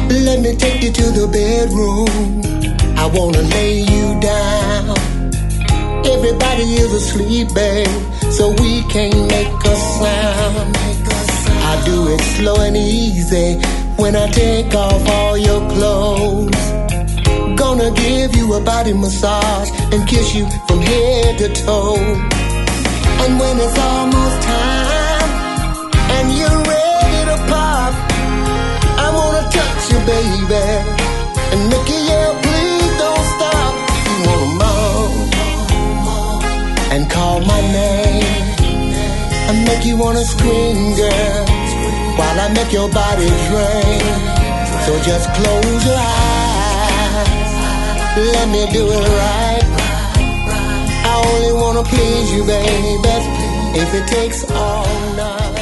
Let me take you to the bedroom. I wanna lay you down. Everybody is asleep, babe, so we can't make a sound. I do it slow and easy when I take off all your clothes. Gonna give you a body massage and kiss you from head to toe. And when it's almost time and you're ready to pop, I wanna touch you, baby, and make you yell, please don't stop. You wanna moan and call my name and make you wanna scream, girl, while I make your body drain. So just close your eyes, let me do it right. I only wanna please you, baby, if it takes all night.